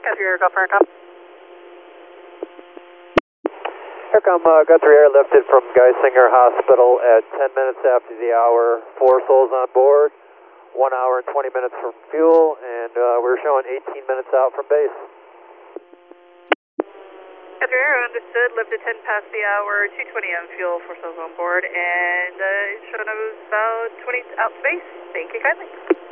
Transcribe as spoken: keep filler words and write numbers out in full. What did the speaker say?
Guthrie Air, Gulf Aircom. Aircom, uh, Guthrie Air lifted from Geisinger Hospital at ten minutes after the hour. Four souls on board, one hour and twenty minutes from fuel, and uh, we're showing eighteen minutes out from base. Guthrie Air, understood. Lifted ten past the hour, two twenty on fuel, four souls on board, and uh, showing us about twenty out to base. Thank you kindly.